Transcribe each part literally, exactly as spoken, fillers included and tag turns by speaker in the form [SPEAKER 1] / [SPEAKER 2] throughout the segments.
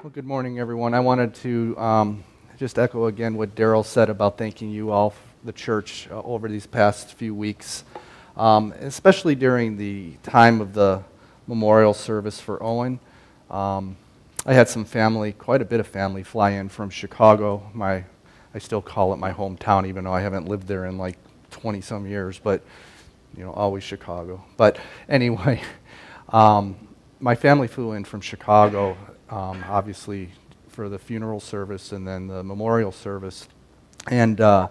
[SPEAKER 1] Well, good morning, everyone. I wanted to um, just echo again what Daryl said about thanking you all, the church, uh, over these past few weeks, um, especially during the time of the memorial service for Owen. Um, I had some family, quite a bit of family, fly in from Chicago. My, I still call it my hometown, even though I haven't lived there in like twenty-some years, but, you know, always Chicago. But anyway, um, my family flew in from Chicago, um, obviously for the funeral service and then the memorial service, and uh,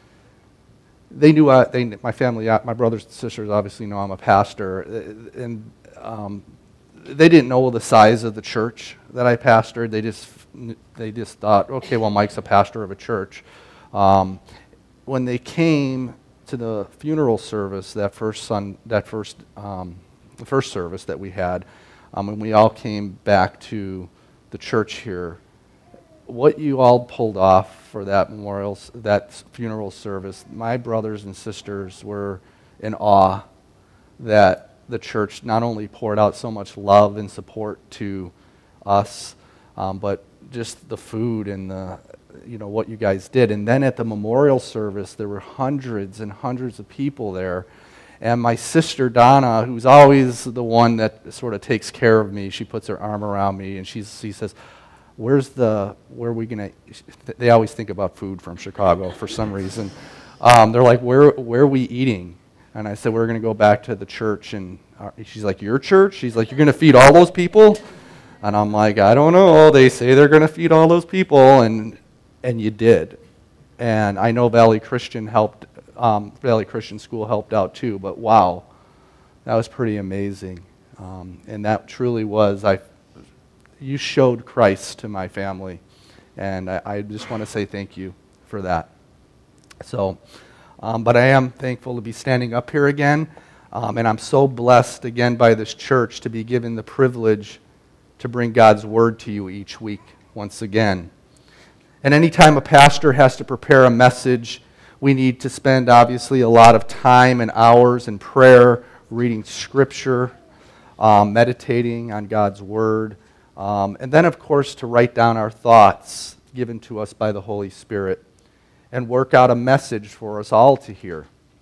[SPEAKER 1] they knew I, they, my family, uh, my brothers and sisters, obviously know I'm a pastor, uh, and um, they didn't know the size of the church that I pastored. They just they just thought, okay, well, Mike's a pastor of a church. Um, when they came to the funeral service, that first sun, that first um, the first service that we had, um, and we all came back to the church here, what you all pulled off for that memorial, that funeral service, my brothers and sisters were in awe that the church not only poured out so much love and support to us, um, but just the food and the, you know, what you guys did. And then at the memorial service, there were hundreds and hundreds of people there. And my sister Donna, who's always the one that sort of takes care of me, she puts her arm around me and she's, she says, where's the, where are we going to, they always think about food from Chicago for some reason. Um, they're like, where, where are we eating? And I said, we're going to go back to the church. And she's like, your church? She's like, you're going to feed all those people? And I'm like, I don't know. They say they're going to feed all those people. And, and you did. And I know Valley Christian helped, um, Valley Christian School helped out too, but wow, that was pretty amazing. Um, and that truly was, I, you showed Christ to my family, and I, I just want to say thank you for that. So, um, but I am thankful to be standing up here again, um, and I'm so blessed again by this church to be given the privilege to bring God's word to you each week once again. And anytime a pastor has to prepare a message, we need to spend, obviously, a lot of time and hours in prayer, reading Scripture, um, meditating on God's Word, um, and then, of course, to write down our thoughts given to us by the Holy Spirit and work out a message for us all to hear.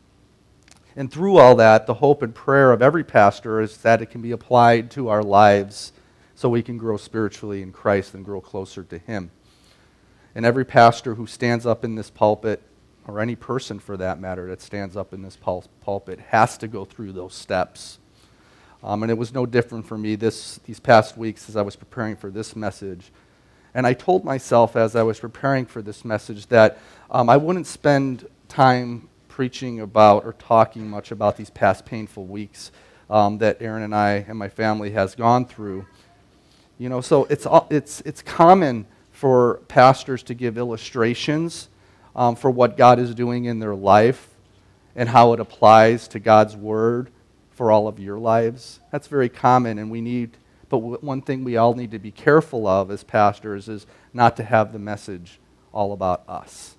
[SPEAKER 1] And through all that, the hope and prayer of every pastor is that it can be applied to our lives so we can grow spiritually in Christ and grow closer to Him. And every pastor who stands up in this pulpit, or any person for that matter that stands up in this pul- pulpit, has to go through those steps. Um, and it was no different for me this these past weeks as I was preparing for this message. And I told myself as I was preparing for this message that um, I wouldn't spend time preaching about or talking much about these past painful weeks um, that Aaron and I and my family has gone through. You know, so it's it's it's common for pastors to give illustrations Um, for what God is doing in their life and how it applies to God's Word for all of your lives. That's very common, and we need, but one thing we all need to be careful of as pastors is not to have the message all about us.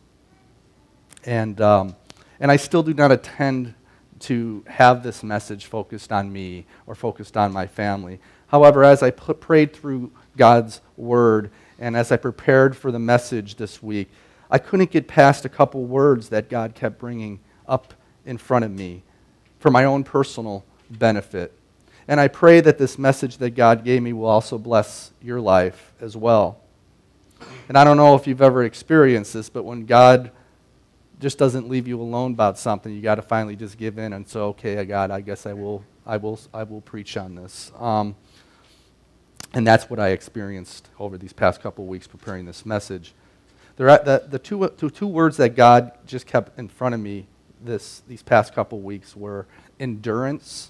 [SPEAKER 1] And, um, and I still do not intend to have this message focused on me or focused on my family. However, as I put, prayed through God's Word and as I prepared for the message this week, I couldn't get past a couple words that God kept bringing up in front of me for my own personal benefit. And I pray that this message that God gave me will also bless your life as well. And I don't know if you've ever experienced this, but when God just doesn't leave you alone about something, you got to finally just give in and say, okay, God, I guess I will, I will, I will preach on this. Um, and that's what I experienced over these past couple of weeks preparing this message. The, the, the two, two, two words that God just kept in front of me this, these past couple weeks were endurance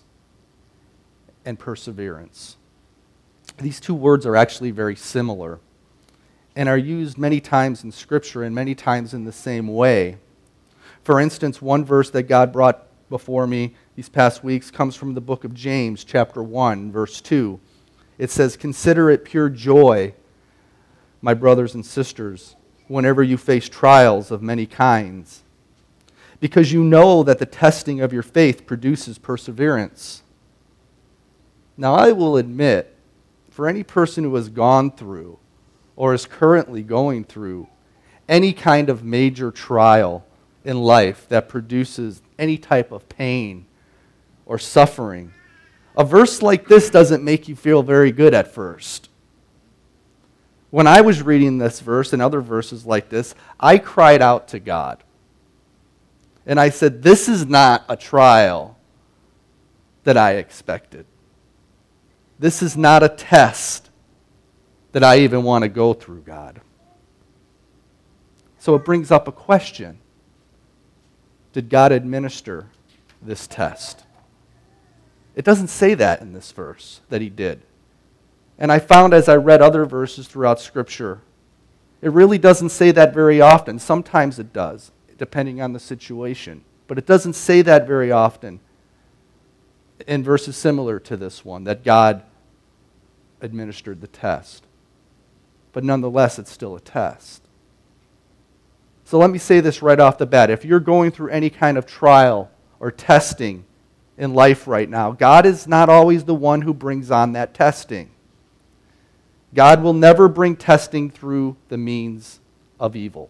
[SPEAKER 1] and perseverance. These two words are actually very similar and are used many times in Scripture and many times in the same way. For instance, one verse that God brought before me these past weeks comes from the book of James, chapter one, verse two. It says, "Consider it pure joy, my brothers and sisters, whenever you face trials of many kinds, because you know that the testing of your faith produces perseverance." Now, I will admit, for any person who has gone through or is currently going through any kind of major trial in life that produces any type of pain or suffering, a verse like this doesn't make you feel very good at first. When I was reading this verse and other verses like this, I cried out to God. And I said, this is not a trial that I expected. This is not a test that I even want to go through, God. So it brings up a question. Did God administer this test? It doesn't say that in this verse, that he did. And I found as I read other verses throughout Scripture, it really doesn't say that very often. Sometimes it does, depending on the situation. But it doesn't say that very often in verses similar to this one, that God administered the test. But nonetheless, it's still a test. So let me say this right off the bat. If you're going through any kind of trial or testing in life right now, God is not always the one who brings on that testing. God will never bring testing through the means of evil.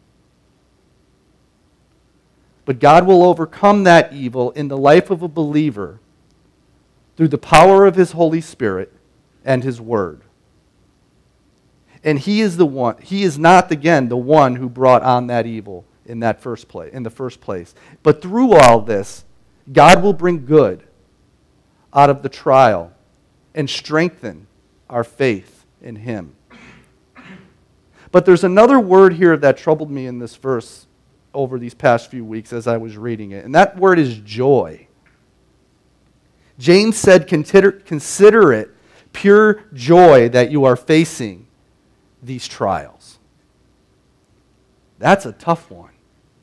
[SPEAKER 1] But God will overcome that evil in the life of a believer through the power of His Holy Spirit and His Word. And He is the one, He is not, again, the one who brought on that evil in that first place, in the first place. But through all this, God will bring good out of the trial and strengthen our faith in Him. But there's another word here that troubled me in this verse over these past few weeks as I was reading it, and that word is joy. James said, consider, consider it pure joy that you are facing these trials. That's a tough one.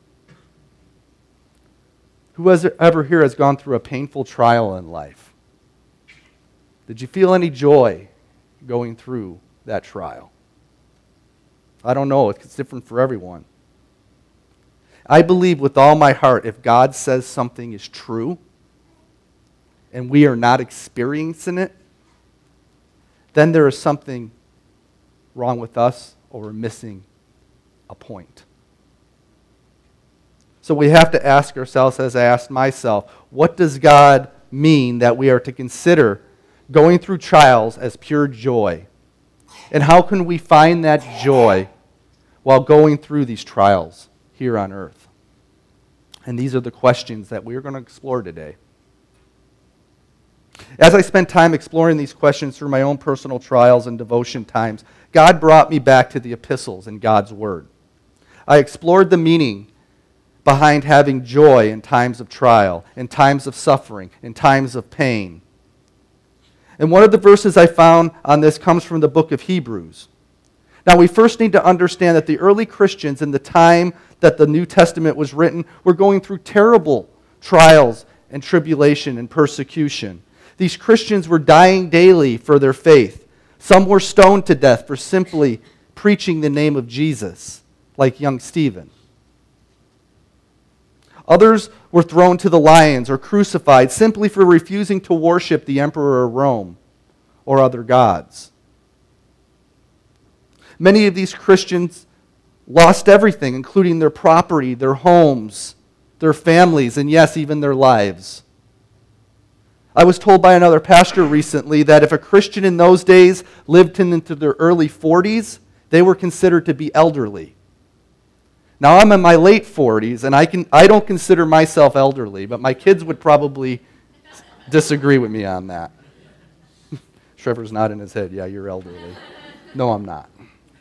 [SPEAKER 1] Who has ever here has gone through a painful trial in life? Did you feel any joy going through that trial? I don't know. It's different for everyone. I believe with all my heart, if God says something is true and we are not experiencing it, then there is something wrong with us or we're missing a point. So we have to ask ourselves, as I asked myself, what does God mean that we are to consider going through trials as pure joy? And how can we find that joy while going through these trials here on earth? And these are the questions that we're going to explore today. As I spent time exploring these questions through my own personal trials and devotion times, God brought me back to the epistles and God's Word. I explored the meaning behind having joy in times of trial, in times of suffering, in times of pain. And one of the verses I found on this comes from the book of Hebrews. Now, we first need to understand that the early Christians in the time that the New Testament was written were going through terrible trials and tribulation and persecution. These Christians were dying daily for their faith. Some were stoned to death for simply preaching the name of Jesus, like young Stephen. Others were thrown to the lions or crucified simply for refusing to worship the emperor of Rome or other gods. Many of these Christians lost everything, including their property, their homes, their families, and yes, even their lives. I was told by another pastor recently that if a Christian in those days lived into their early forties, they were considered to be elderly. Now, I'm in my late forties, and I can I don't consider myself elderly, but my kids would probably disagree with me on that. Trevor's nodding his head. Yeah, you're elderly. No, I'm not.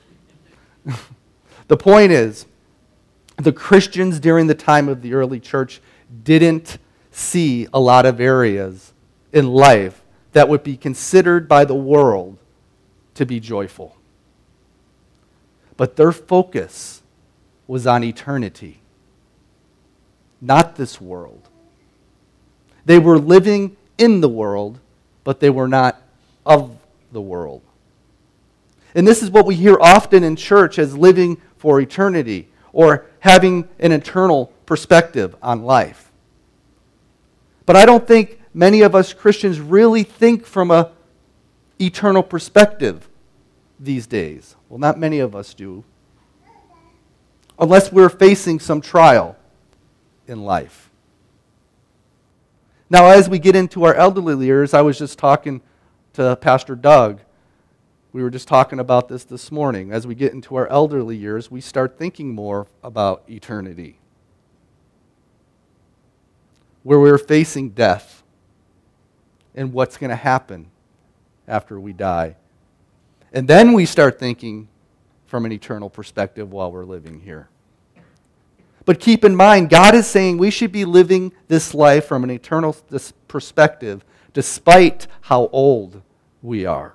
[SPEAKER 1] The point is, the Christians during the time of the early church didn't see a lot of areas in life that would be considered by the world to be joyful. But their focus was on eternity, not this world. They were living in the world, but they were not of the world. And this is what we hear often in church as living for eternity or having an eternal perspective on life. But I don't think many of us Christians really think from an eternal perspective these days? Well, not many of us do, unless we're facing some trial in life. Now, as we get into our elderly years, I was just talking to Pastor Doug. We were just talking about this this morning. As we get into our elderly years, we start thinking more about eternity, where we're facing death and what's going to happen after we die. And then we start thinking from an eternal perspective while we're living here. But keep in mind, God is saying we should be living this life from an eternal perspective despite how old we are.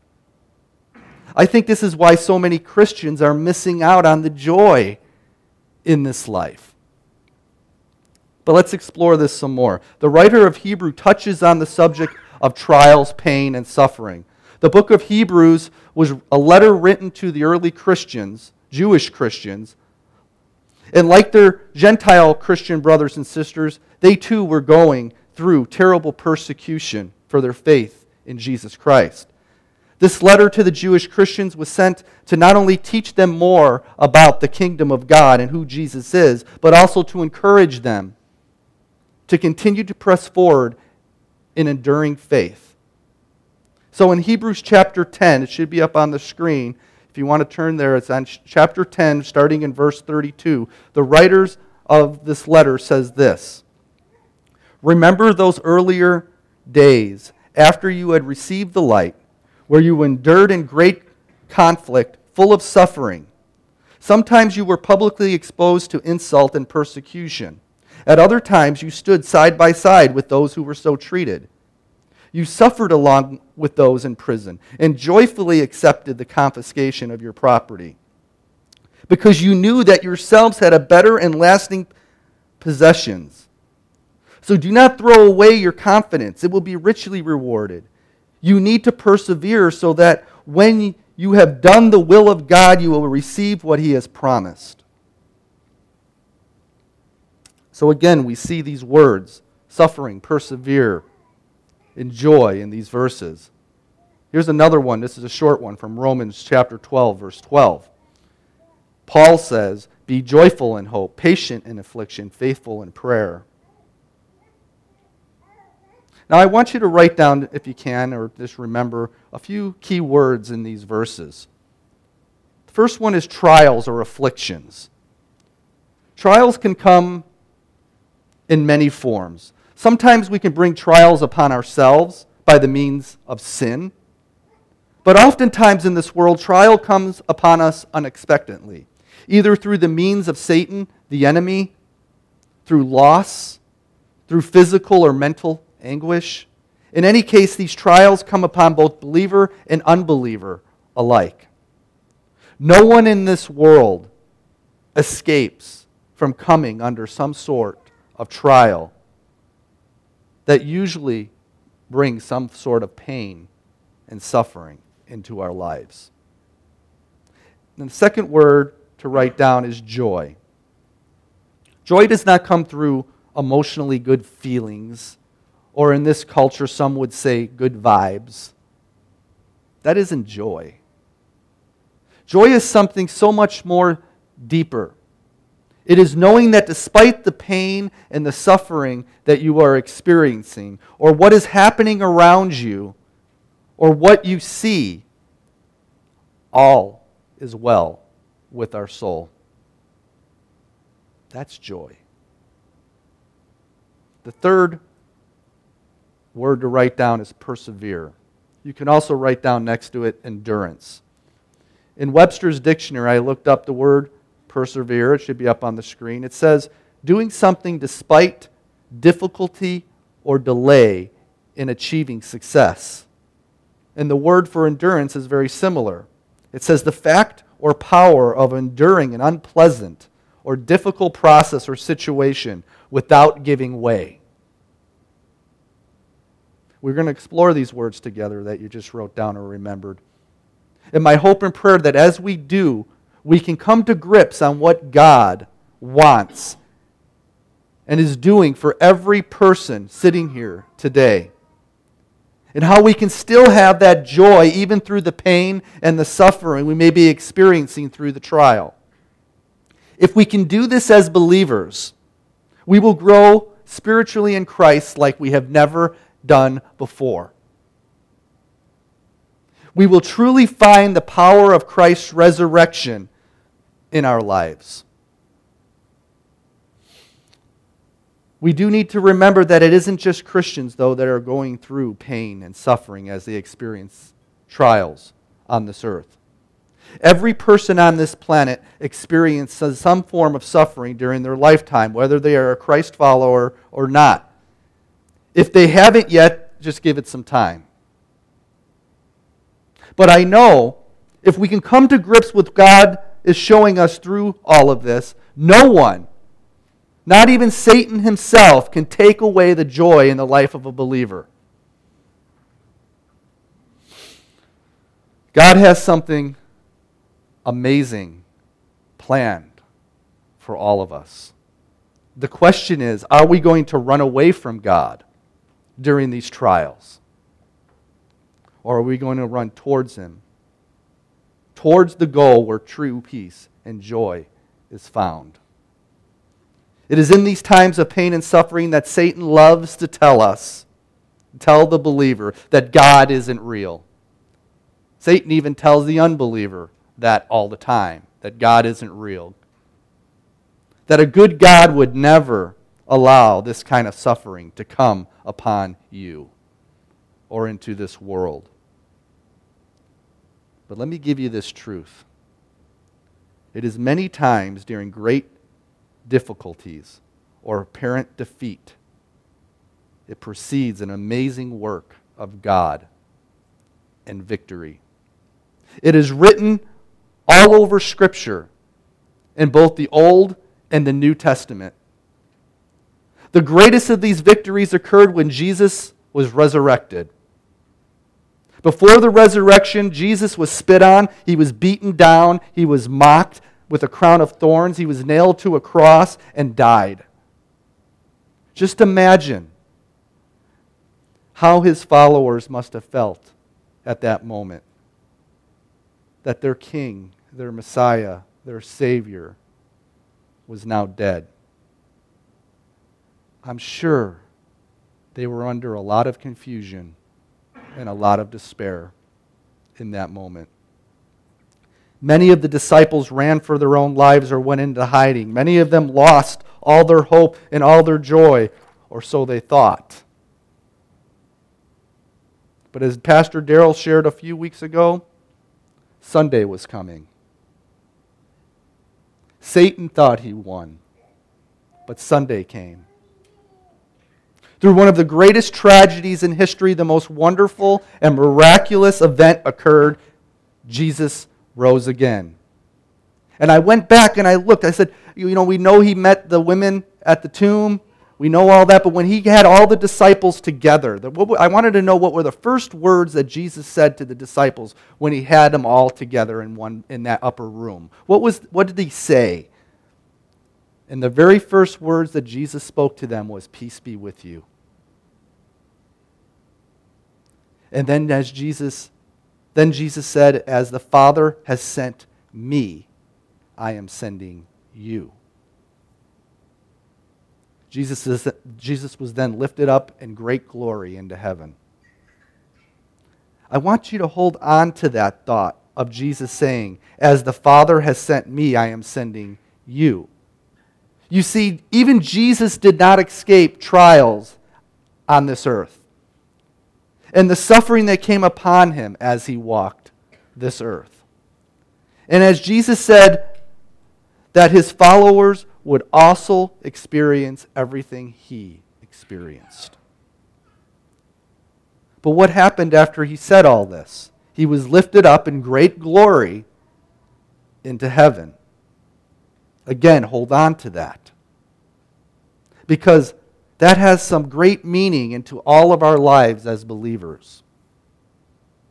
[SPEAKER 1] I think this is why so many Christians are missing out on the joy in this life. But let's explore this some more. The writer of Hebrew touches on the subject of trials, pain, and suffering. The book of Hebrews was a letter written to the early Christians, Jewish Christians, and like their Gentile Christian brothers and sisters, they too were going through terrible persecution for their faith in Jesus Christ. This letter to the Jewish Christians was sent to not only teach them more about the kingdom of God and who Jesus is, but also to encourage them to continue to press forward in enduring faith. So in Hebrews chapter ten, it should be up on the screen. If you want to turn there, it's on chapter ten, starting in verse thirty-two. The writers of this letter says this: "Remember those earlier days after you had received the light, where you endured in great conflict, full of suffering. Sometimes you were publicly exposed to insult and persecution. At other times you stood side by side with those who were so treated. You suffered along with those in prison and joyfully accepted the confiscation of your property, because you knew that yourselves had a better and lasting possessions. So do not throw away your confidence. It will be richly rewarded. You need to persevere so that when you have done the will of God, you will receive what He has promised." So again, we see these words, suffering, persevere, enjoy, in these verses. Here's another one. This is a short one from Romans chapter twelve, verse twelve. Paul says, "Be joyful in hope, patient in affliction, faithful in prayer." Now I want you to write down, if you can, or just remember, a few key words in these verses. The first one is trials or afflictions. Trials can come in many forms. Sometimes we can bring trials upon ourselves by the means of sin. But oftentimes in this world, trial comes upon us unexpectedly, either through the means of Satan, the enemy, through loss, through physical or mental anguish. In any case, these trials come upon both believer and unbeliever alike. No one in this world escapes from coming under some sort of trial that usually brings some sort of pain and suffering into our lives. And the second word to write down is joy. Joy does not come through emotionally good feelings, or in this culture some would say good vibes. That isn't joy. Joy is something so much more deeper. It is knowing that despite the pain and the suffering that you are experiencing, or what is happening around you, or what you see, all is well with our soul. That's joy. The third word to write down is persevere. You can also write down next to it endurance. In Webster's dictionary, I looked up the word persevere. It should be up on the screen. It says, doing something despite difficulty or delay in achieving success. And the word for endurance is very similar. It says the fact or power of enduring an unpleasant or difficult process or situation without giving way. We're going to explore these words together that you just wrote down or remembered. And my hope and prayer that as we do, we can come to grips on what God wants and is doing for every person sitting here today. and how we can still have that joy even through the pain and the suffering we may be experiencing through the trial. If we can do this as believers, we will grow spiritually in Christ like we have never done before. We will truly find the power of Christ's resurrection in our lives. We do need to remember that it isn't just Christians, though, that are going through pain and suffering as they experience trials on this earth. Every person on this planet experiences some form of suffering during their lifetime, whether they are a Christ follower or not. If they haven't yet, just give it some time. But I know if we can come to grips with God is showing us through all of this, no one, not even Satan himself, can take away the joy in the life of a believer. God has something amazing planned for all of us. The question is, are we going to run away from God during these trials? Or are we going to run towards Him, towards the goal where true peace and joy is found? It is in these times of pain and suffering that Satan loves to tell us, tell the believer, that God isn't real. Satan even tells the unbeliever that all the time, that God isn't real. That a good God would never allow this kind of suffering to come upon you or into this world. But let me give you this truth. It is many times during great difficulties or apparent defeat, it precedes an amazing work of God and victory. It is written all over Scripture in both the Old and the New Testament. The greatest of these victories occurred when Jesus was resurrected. Before the resurrection, Jesus was spit on, he was beaten down, he was mocked with a crown of thorns, he was nailed to a cross and died. Just imagine how his followers must have felt at that moment. That their king, their Messiah, their Savior was now dead. I'm sure they were under a lot of confusion and a lot of despair in that moment. Many of the disciples ran for their own lives or went into hiding. Many of them lost all their hope and all their joy, or so they thought. But as Pastor Darrell shared a few weeks ago, Sunday was coming. Satan thought he won, but Sunday came. Through one of the greatest tragedies in history, the most wonderful and miraculous event occurred. Jesus rose again. And I went back and I looked. I said, you know, we know he met the women at the tomb. We know all that. But when he had all the disciples together, the, what, I wanted to know what were the first words that Jesus said to the disciples when he had them all together in one in that upper room. What was what did he say? And the very first words that Jesus spoke to them was, "Peace be with you." And then as Jesus, then Jesus said, "As the Father has sent me, I am sending you." Jesus, is, Jesus was then lifted up in great glory into heaven. I want you to hold on to that thought of Jesus saying, "As the Father has sent me, I am sending you." You see, even Jesus did not escape trials on this earth and the suffering that came upon him as he walked this earth. And as Jesus said that his followers would also experience everything he experienced. But what happened after he said all this? He was lifted up in great glory into heaven. Again, hold on to that. Because that has some great meaning into all of our lives as believers.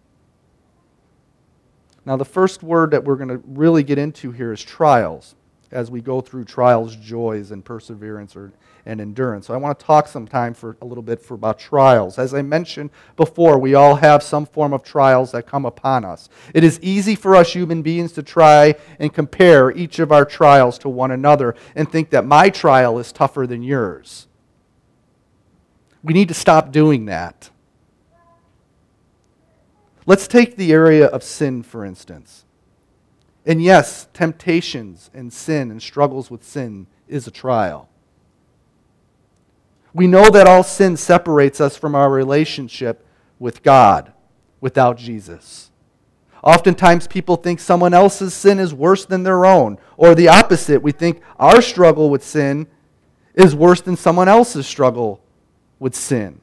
[SPEAKER 1] Now, the first word that we're going to really get into here is trials. as we go through trials, joys, and perseverance or, and endurance. So I want to talk sometime for a little bit for about trials. As I mentioned before, we all have some form of trials that come upon us. It is easy for us human beings to try and compare each of our trials to one another and think that my trial is tougher than yours. We need to stop doing that. Let's take the area of sin, for instance. And yes, temptations and sin and struggles with sin is a trial. We know that all sin separates us from our relationship with God without Jesus. Oftentimes people think someone else's sin is worse than their own, or the opposite. We think our struggle with sin is worse than someone else's struggle with sin.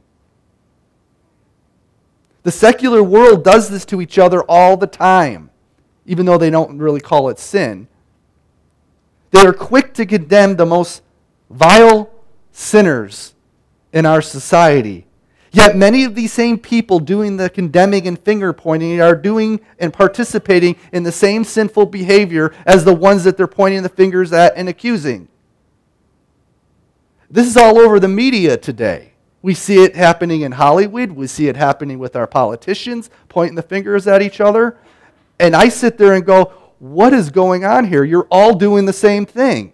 [SPEAKER 1] The secular world does this to each other all the time. Even though they don't really call it sin. They are quick to condemn the most vile sinners in our society. Yet many of these same people doing the condemning and finger pointing are doing and participating in the same sinful behavior as the ones that they're pointing the fingers at and accusing. This is all over the media today. We see it happening in Hollywood. We see it happening with our politicians pointing the fingers at each other. And I sit there and go, what is going on here? You're all doing the same thing.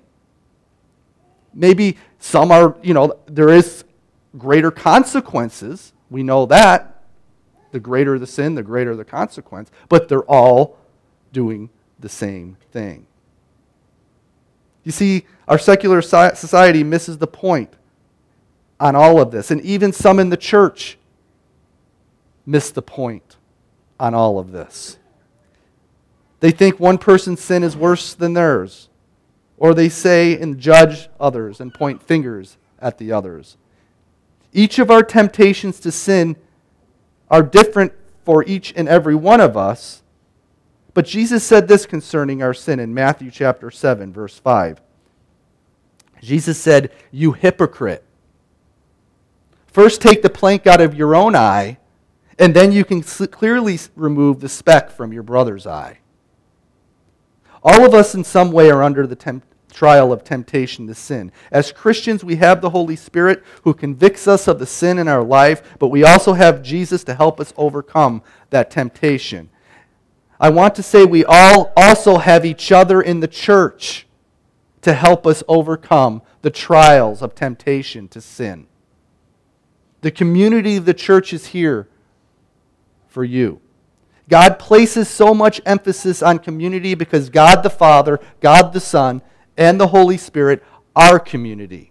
[SPEAKER 1] Maybe some are, you know, there is greater consequences. We know that. The greater the sin, the greater the consequence. But they're all doing the same thing. You see, our secular society misses the point on all of this. And even some in the church miss the point on all of this. They think one person's sin is worse than theirs. Or they say and judge others and point fingers at the others. Each of our temptations to sin are different for each and every one of us. But Jesus said this concerning our sin in Matthew chapter seven, verse five. Jesus said, "You hypocrite. First take the plank out of your own eye, and then you can clearly remove the speck from your brother's eye." All of us in some way are under the temp- trial of temptation to sin. As Christians, we have the Holy Spirit who convicts us of the sin in our life, but we also have Jesus to help us overcome that temptation. I want to say we all also have each other in the church to help us overcome the trials of temptation to sin. The community of the church is here for you. God places so much emphasis on community because God the Father, God the Son, and the Holy Spirit are community.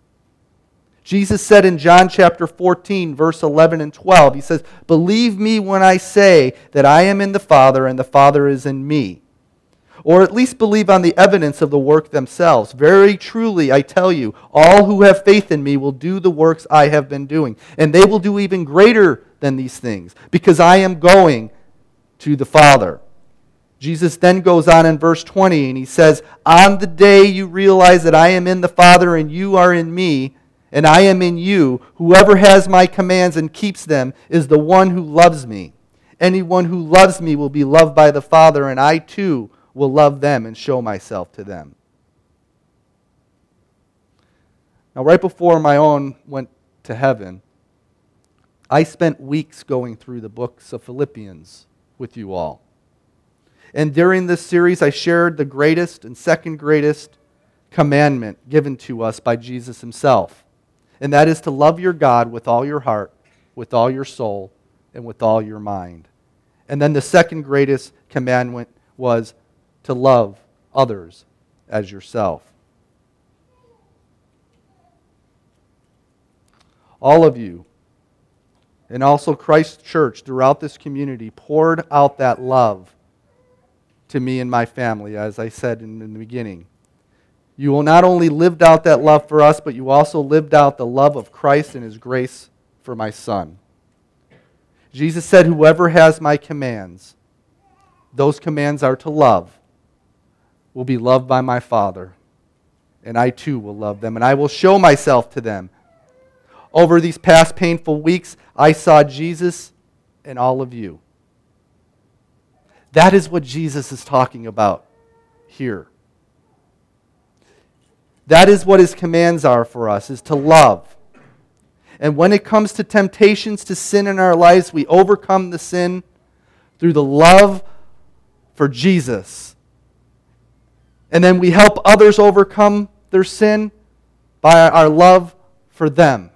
[SPEAKER 1] Jesus said in John chapter fourteen, verse eleven and twelve, he says, "Believe me when I say that I am in the Father and the Father is in me. Or at least believe on the evidence of the work themselves. Very truly, I tell you, all who have faith in me will do the works I have been doing. And they will do even greater than these things, because I am going to the Father." Jesus then goes on in verse twenty and he says, "On the day you realize that I am in the Father and you are in me, and I am in you, whoever has my commands and keeps them is the one who loves me. Anyone who loves me will be loved by the Father, and I too will love them and show myself to them." Now, right before my own went to heaven, I spent weeks going through the books of Philippians with you all. And during this series, I shared the greatest and second greatest commandment given to us by Jesus himself. And that is to love your God with all your heart, with all your soul, and with all your mind. And then the second greatest commandment was to love others as yourself. All of you, and also Christ Church throughout this community, poured out that love to me and my family, as I said in the beginning. You will not only lived out that love for us, but you also lived out the love of Christ and his grace for my son. Jesus said, "Whoever has my commands," those commands are to love, "will be loved by my Father, and I too will love them, and I will show myself to them." Over these past painful weeks, I saw Jesus in all of you. That is what Jesus is talking about here. That is what his commands are for us, is to love. And when it comes to temptations to sin in our lives, we overcome the sin through the love for Jesus. And then we help others overcome their sin by our love for them.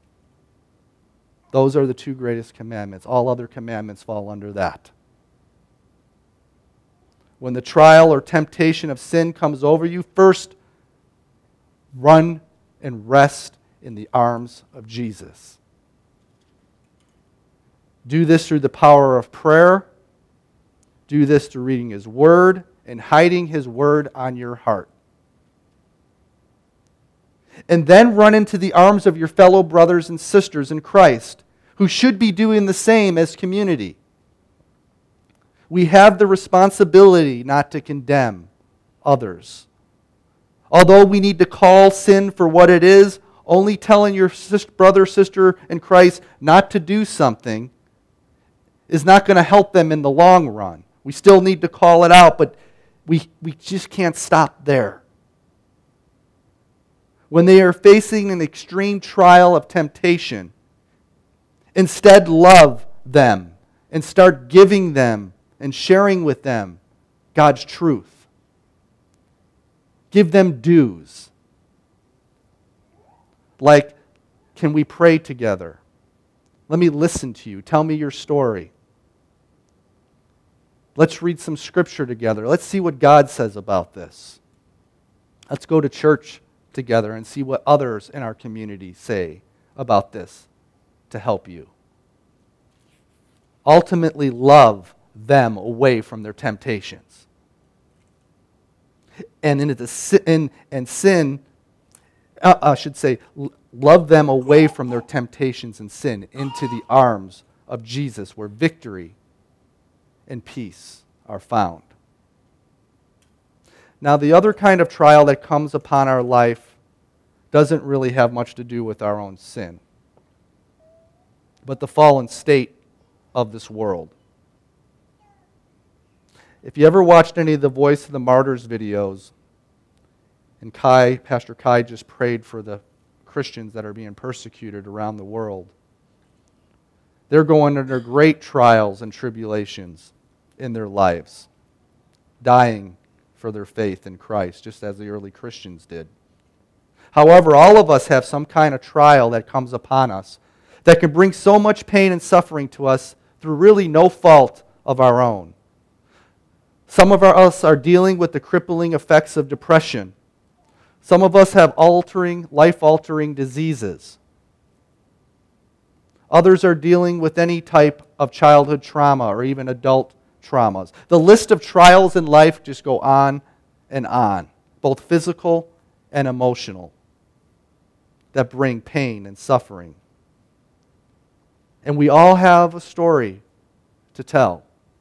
[SPEAKER 1] Those are the two greatest commandments. All other commandments fall under that. When the trial or temptation of sin comes over you, first run and rest in the arms of Jesus. Do this through the power of prayer. Do this through reading His Word and hiding His Word on your heart. And then run into the arms of your fellow brothers and sisters in Christ, who should be doing the same as community. We have the responsibility not to condemn others. Although we need to call sin for what it is, only telling your brother, sister in Christ not to do something is not going to help them in the long run. We still need to call it out, but we, we just can't stop there. When they are facing an extreme trial of temptation, instead love them and start giving them and sharing with them God's truth. Give them dues. Like, can we pray together? Let me listen to you. Tell me your story. Let's read some scripture together. Let's see what God says about this. Let's go to church together and see what others in our community say about this to help you. Ultimately, love them away from their temptations. And in the sin, and sin, uh, I should say, love them away from their temptations and sin into the arms of Jesus, where victory and peace are found. Now, the other kind of trial that comes upon our life doesn't really have much to do with our own sin, but the fallen state of this world. If you ever watched any of the Voice of the Martyrs videos, and Kai, Pastor Kai just prayed for the Christians that are being persecuted around the world, they're going under great trials and tribulations in their lives, dying for their faith in Christ, just as the early Christians did. However, all of us have some kind of trial that comes upon us that can bring so much pain and suffering to us through really no fault of our own. Some of us are dealing with the crippling effects of depression. Some of us have altering, life-altering diseases. Others are dealing with any type of childhood trauma or even adult traumas. The list of trials in life just go on and on, both physical and emotional, that bring pain and suffering. And we all have a story to tell.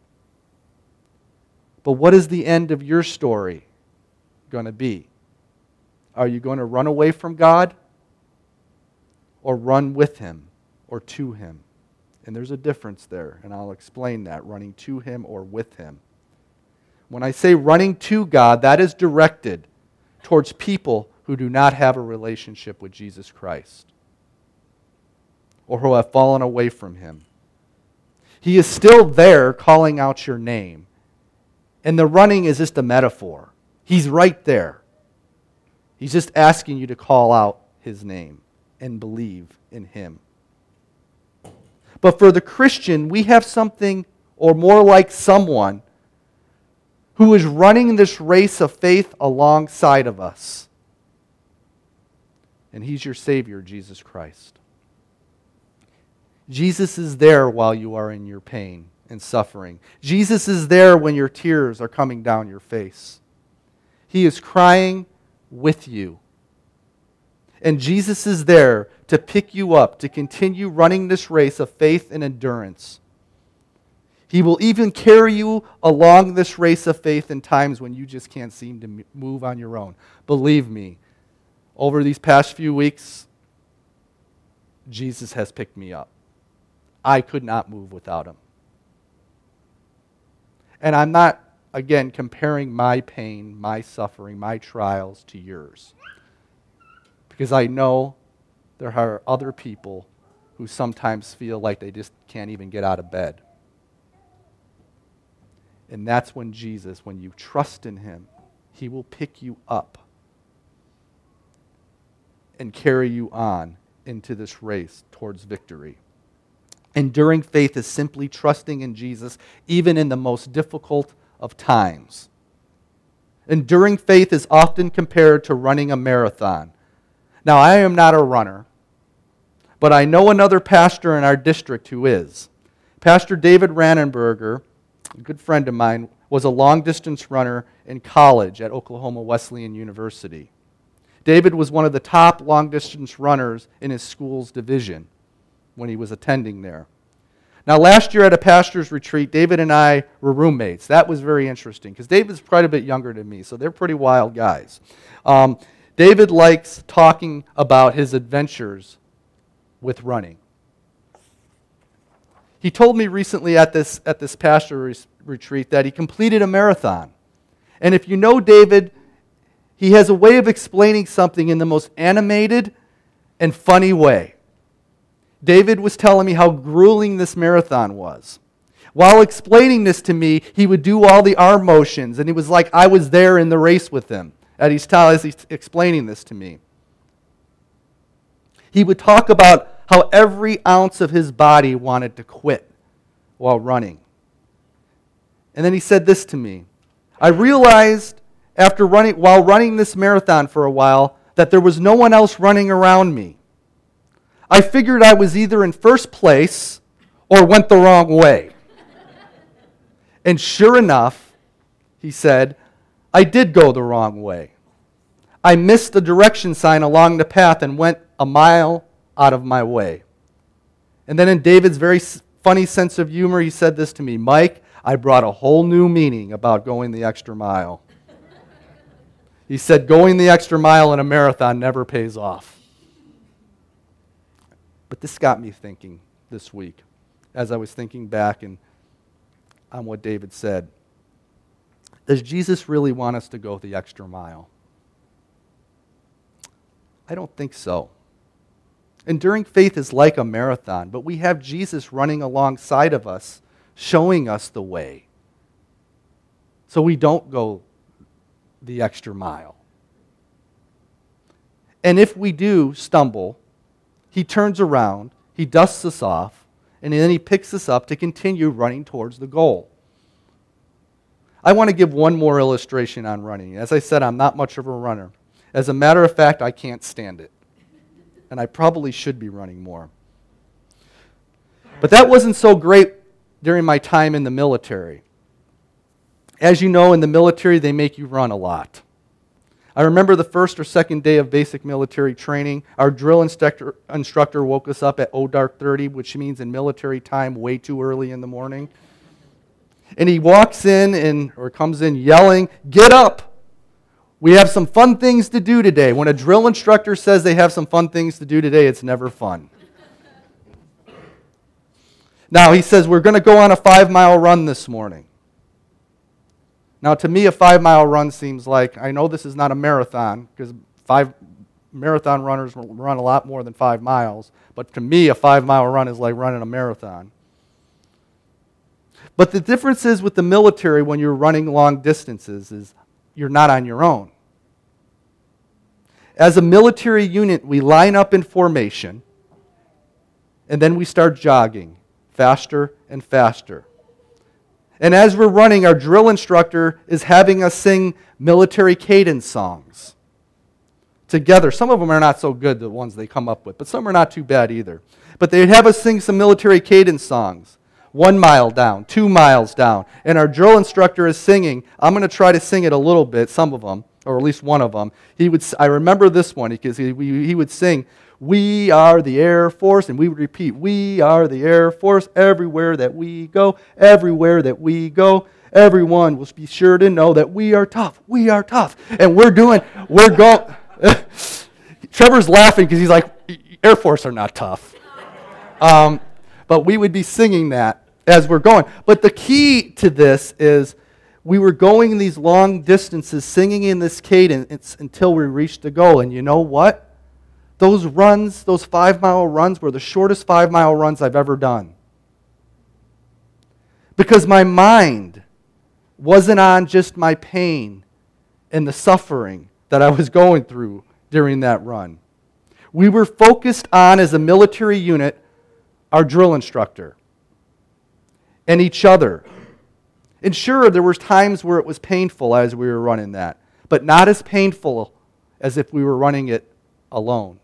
[SPEAKER 1] But what is the end of your story going to be? Are you going to run away from God or run with Him or to Him? And there's a difference there, and I'll explain that, running to Him or with Him. When I say running to God, that is directed towards people who do not have a relationship with Jesus Christ or who have fallen away from Him. He is still there calling out your name. And the running is just a metaphor. He's right there. He's just asking you to call out His name and believe in Him. But for the Christian, we have something, or more like someone, who is running this race of faith alongside of us. And He's your Savior, Jesus Christ. Jesus is there while you are in your pain and suffering. Jesus is there when your tears are coming down your face. He is crying with you. And Jesus is there to pick you up, to continue running this race of faith and endurance. He will even carry you along this race of faith in times when you just can't seem to move on your own. Believe me, over these past few weeks, Jesus has picked me up. I could not move without Him. And I'm not, again, comparing my pain, my suffering, my trials to yours. because I know there are other people who sometimes feel like they just can't even get out of bed. And that's when Jesus, when you trust in him, he will pick you up and carry you on into this race towards victory. Enduring faith is simply trusting in Jesus, even in the most difficult of times. Enduring faith is often compared to running a marathon. Now, I am not a runner, but I know another pastor in our district who is. Pastor David Rannenberger, a good friend of mine, was a long-distance runner in college at Oklahoma Wesleyan University. David was one of the top long-distance runners in his school's division when he was attending there. Now, last year at a pastor's retreat, David and I were roommates. That was very interesting because David's quite a bit younger than me, so they're pretty wild guys. Um, David likes talking about his adventures with running. He told me recently at this, at this pastor's retreat that he completed a marathon. And if you know David, he has a way of explaining something in the most animated and funny way. David was telling me how grueling this marathon was. While explaining this to me, he would do all the arm motions, and it was like I was there in the race with him as he's, as he's explaining this to me. He would talk about how every ounce of his body wanted to quit while running. And then he said this to me. I realized after running, while running this marathon for a while, that there was no one else running around me. I figured I was either in first place or went the wrong way. And sure enough, he said, I did go the wrong way. I missed the direction sign along the path and went a mile out of my way. And then in David's very funny sense of humor, he said this to me, Mike, I brought a whole new meaning about going the extra mile. He said, going the extra mile in a marathon never pays off. But this got me thinking this week, as I was thinking back and on what David said. Does Jesus really want us to go the extra mile? I don't think so. Enduring faith is like a marathon, but we have Jesus running alongside of us, showing us the way. So we don't go the extra mile. And if we do stumble, he turns around, he dusts us off, and then he picks us up to continue running towards the goal. I want to give one more illustration on running. As I said, I'm not much of a runner. As a matter of fact, I can't stand it. And I probably should be running more. But that wasn't so great during my time in the military. As you know, in the military, they make you run a lot. I remember the first or second day of basic military training, our drill instructor, instructor woke us up at oh dark thirty, which means in military time, way too early in the morning. And he walks in and or comes in yelling, "Get up! We have some fun things to do today." When a drill instructor says they have some fun things to do today, it's never fun. Now, he says, we're going to go on a five-mile run this morning. Now, to me, a five-mile run seems like, I know this is not a marathon, because five marathon runners run a lot more than five miles, but to me, a five-mile run is like running a marathon. But the difference is with the military when you're running long distances is you're not on your own. As a military unit, we line up in formation, and then we start jogging faster and faster. And as we're running, our drill instructor is having us sing military cadence songs together. Some of them are not so good, the ones they come up with, but some are not too bad either. But they'd have us sing some military cadence songs. One mile down, two miles down. And our drill instructor is singing. I'm going to try to sing it a little bit, some of them, or at least one of them. He would. I remember this one because he, he would sing, "We are the Air Force," and we would repeat, "We are the Air Force, everywhere that we go, everywhere that we go. Everyone will be sure to know that we are tough, we are tough." And we're doing, we're going. Trevor's laughing because he's like, Air Force are not tough. Um, but we would be singing that as we're going. But the key to this is we were going these long distances, singing in this cadence until we reached the goal. And you know what? Those runs, those five-mile runs were the shortest five-mile runs I've ever done. Because my mind wasn't on just my pain and the suffering that I was going through during that run. We were focused on, as a military unit, our drill instructor and each other. And sure, there were times where it was painful as we were running that, but not as painful as if we were running it alone.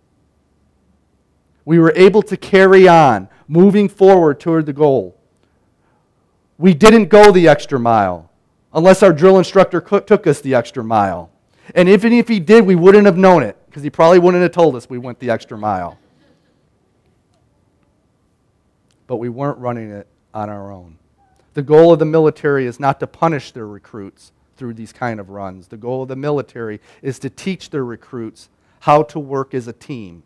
[SPEAKER 1] We were able to carry on, moving forward toward the goal. We didn't go the extra mile unless our drill instructor took us the extra mile. And even if he did, we wouldn't have known it because he probably wouldn't have told us we went the extra mile. But we weren't running it on our own. The goal of the military is not to punish their recruits through these kind of runs. The goal of the military is to teach their recruits how to work as a team,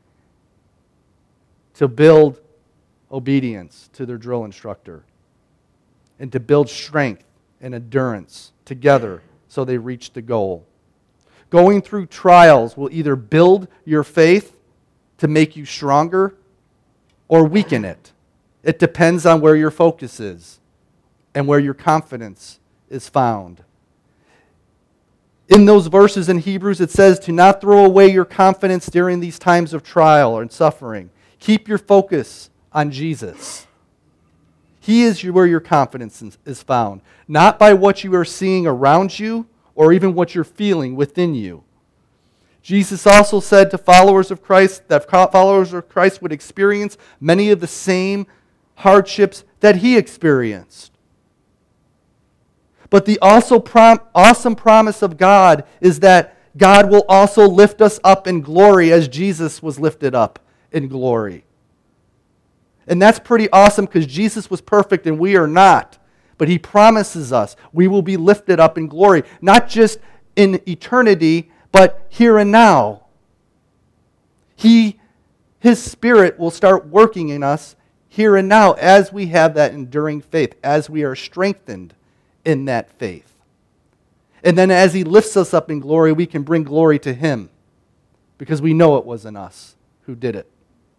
[SPEAKER 1] to build obedience to their drill instructor, and to build strength and endurance together so they reach the goal. Going through trials will either build your faith to make you stronger or weaken it. It depends on where your focus is and where your confidence is found. In those verses in Hebrews, it says to not throw away your confidence during these times of trial and suffering. Keep your focus on Jesus. He is where your confidence is found, not by what you are seeing around you or even what you're feeling within you. Jesus also said to followers of Christ that followers of Christ would experience many of the same hardships that he experienced. But the also prom- awesome promise of God is that God will also lift us up in glory as Jesus was lifted up in glory. And that's pretty awesome because Jesus was perfect and we are not. But he promises us we will be lifted up in glory, not just in eternity, but here and now. He, his Spirit will start working in us here and now as we have that enduring faith, as we are strengthened in that faith. And then as he lifts us up in glory, we can bring glory to him because we know it wasn't us who did it.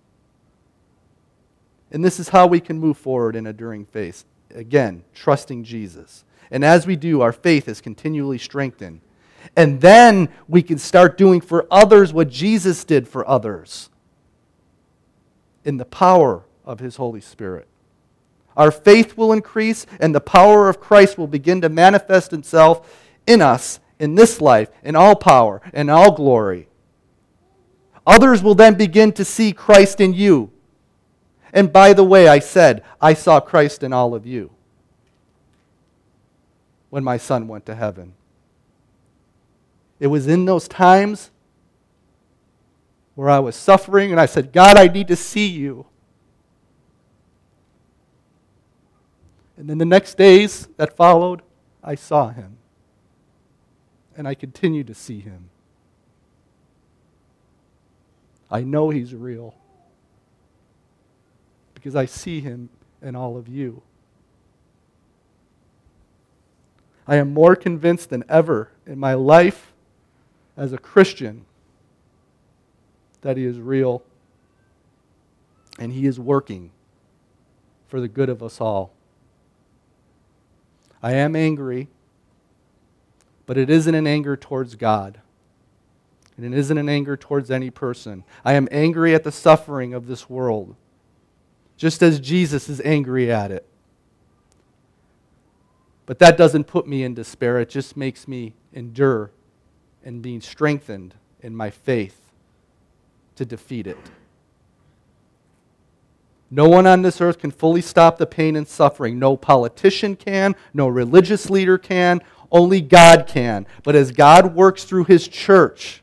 [SPEAKER 1] And this is how we can move forward in enduring faith. Again, trusting Jesus. And as we do, our faith is continually strengthened. And then we can start doing for others what Jesus did for others in the power of his Holy Spirit. Our faith will increase and the power of Christ will begin to manifest itself in us in this life, in all power and all glory. Others will then begin to see Christ in you. And by the way, I said, I saw Christ in all of you when my son went to heaven. It was in those times where I was suffering and I said, God, I need to see you. And then the next days that followed, I saw him. And I continue to see him. I know he's real because I see him in all of you. I am more convinced than ever in my life as a Christian that he is real and he is working for the good of us all. I am angry, but it isn't an anger towards God. And it isn't an anger towards any person. I am angry at the suffering of this world, just as Jesus is angry at it. But that doesn't put me in despair. It just makes me endure and being strengthened in my faith to defeat it. No one on this earth can fully stop the pain and suffering. No politician can. No religious leader can. Only God can. But as God works through his church,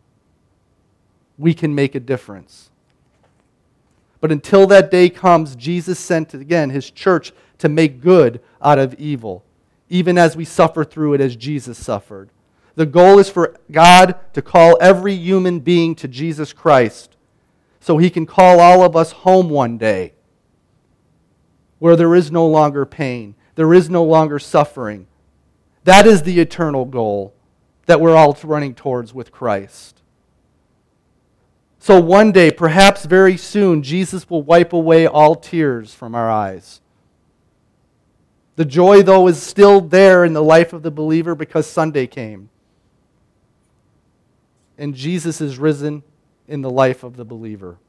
[SPEAKER 1] we can make a difference. But until that day comes, Jesus sent, again, his church to make good out of evil, even as we suffer through it as Jesus suffered. The goal is for God to call every human being to Jesus Christ so he can call all of us home one day where there is no longer pain, there is no longer suffering. That is the eternal goal that we're all running towards with Christ. So one day, perhaps very soon, Jesus will wipe away all tears from our eyes. The joy, though, is still there in the life of the believer because Sunday came. And Jesus is risen in the life of the believer.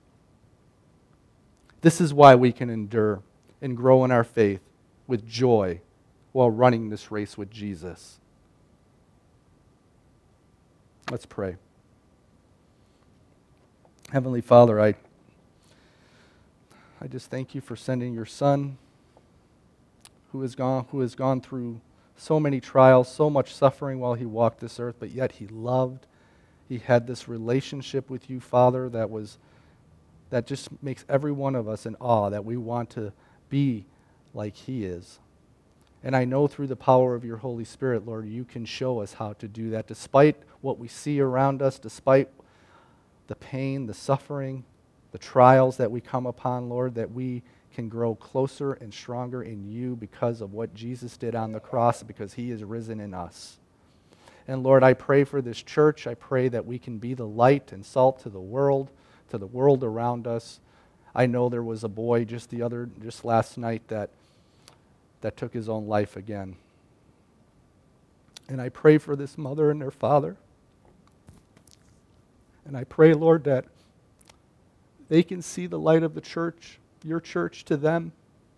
[SPEAKER 1] This is why we can endure and grow in our faith with joy while running this race with Jesus. Let's pray. Heavenly Father, I, I just thank you for sending your Son who has gone, who has gone through so many trials, so much suffering while he walked this earth, but yet he loved. He had this relationship with you, Father, that was that just makes every one of us in awe, that we want to be like he is. And I know through the power of your Holy Spirit, Lord, you can show us how to do that, despite what we see around us, despite the pain, the suffering, the trials that we come upon, Lord, that we can grow closer and stronger in you because of what Jesus did on the cross, because he is risen in us. And Lord, I pray for this church. I pray that we can be the light and salt to the world, to the world around us. I know there was a boy just the other, just last night that, that took his own life again. And I pray for this mother and their father. And I pray, Lord, that they can see the light of the church, your church, to them.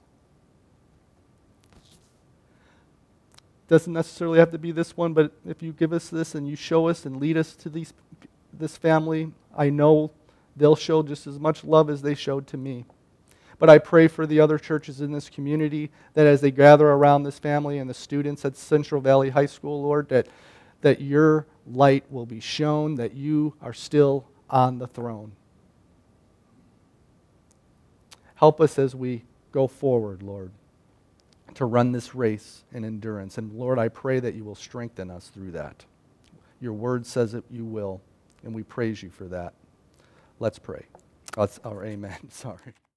[SPEAKER 1] Doesn't necessarily have to be this one, but if you give us this and you show us and lead us to these, this family, I know they'll show just as much love as they showed to me. But I pray for the other churches in this community that as they gather around this family and the students at Central Valley High School, Lord, that, that your light will be shown, that you are still on the throne. Help us as we go forward, Lord, to run this race in endurance. And Lord, I pray that you will strengthen us through that. Your word says that you will, and we praise you for that. Let's pray. Let's, or amen. Sorry.